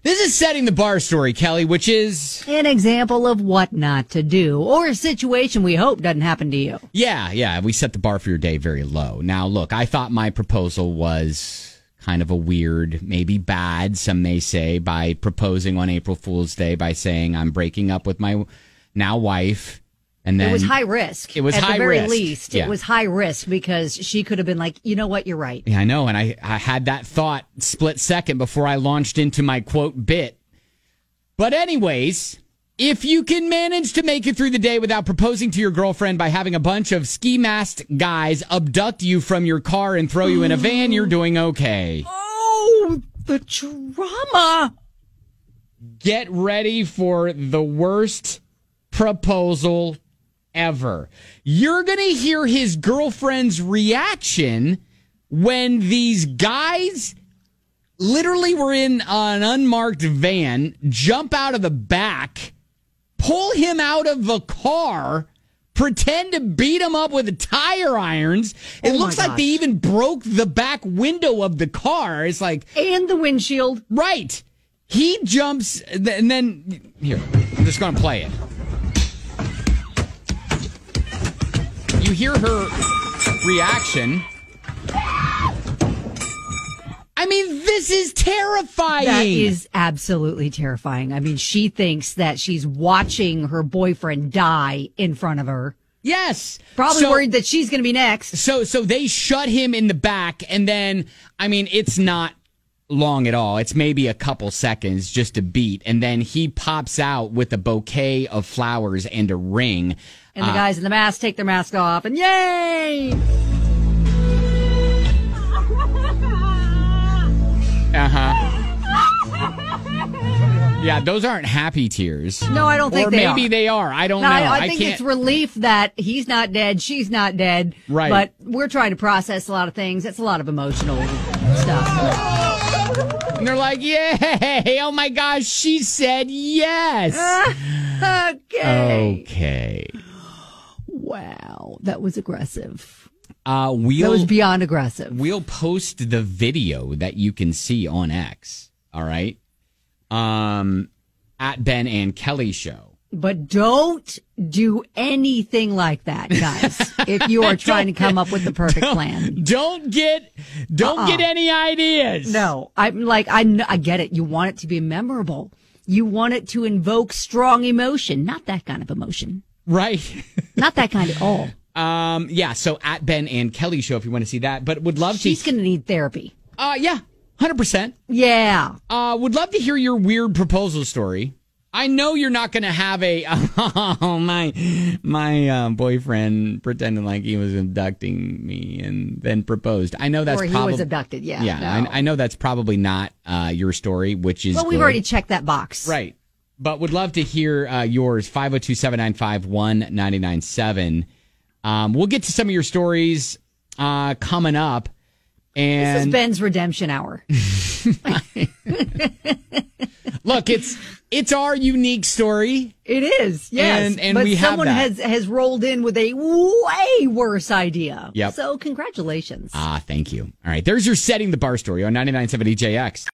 This is setting the bar story, Kelly, which is an example of what not to do, or a situation we hope doesn't happen to you. Yeah. We set the bar for your day very low. Now, look, I thought my proposal was kind of a weird, maybe bad, some may say, by proposing on April Fool's Day by saying I'm breaking up with my now wife. And then it was high risk. It was At high the very risk. least, Yeah. it was high risk because she could have been like, you know what, you're right. Yeah, I know. And I had that thought split second before I launched into my quote bit. But anyways, if you can manage to make it through the day without proposing to your girlfriend by having a bunch of ski masked guys abduct you from your car and throw you in a van, you're doing okay. Oh, the drama. Get ready for the worst proposal ever. You're going to hear his girlfriend's reaction when these guys literally were in an unmarked van, jump out of the back, pull him out of the car, pretend to beat him up with tire irons. It looks like they even broke the back window of the car. It's like... And the windshield. Right. He jumps, and then... Here, I'm just going to play it. You hear her reaction. I mean, this is terrifying. That is absolutely terrifying. I mean, she thinks that she's watching her boyfriend die in front of her. Yes. Probably worried that she's going to be next. So they shut him in the back, and then, I mean, it's not long at all. It's maybe a couple seconds, just a beat, and then he pops out with a bouquet of flowers and a ring. And the guys in the mask take their mask off, and yay! Yeah, those aren't happy tears. No, I don't think they are. Or maybe they are. I don't know. I think it's relief that he's not dead, she's not dead. Right. But we're trying to process a lot of things. It's a lot of emotional stuff. And they're like, yay! Oh my gosh, she said yes! Okay. Wow, that was aggressive. That was beyond aggressive. We'll post the video that you can see on X. All right, at Ben and Kelly Show. But don't do anything like that, guys. If you are trying to come up with the perfect plan, don't get any ideas. No, I get it. You want it to be memorable. You want it to invoke strong emotion, not that kind of emotion. Right. Not that kind at all. Yeah, so at Ben and Kelly Show if you want to see that. But would love She's going to need therapy. Yeah, 100%. Yeah. Would love to hear your weird proposal story. I know you're not going to have my boyfriend pretended like he was abducting me and then proposed. I know that's or he was abducted, yeah. Yeah, no. I know that's probably not your story, which is Well, we've already checked that box. Right. But would love to hear yours, 502-795-1997. We'll get to some of your stories coming up. And this is Ben's redemption hour. Look, it's our unique story. It is, yes. And but we have someone that. has rolled in with a way worse idea. Yep. So congratulations. Thank you. All right, there's your Setting the Bar story on 99.7 EJX.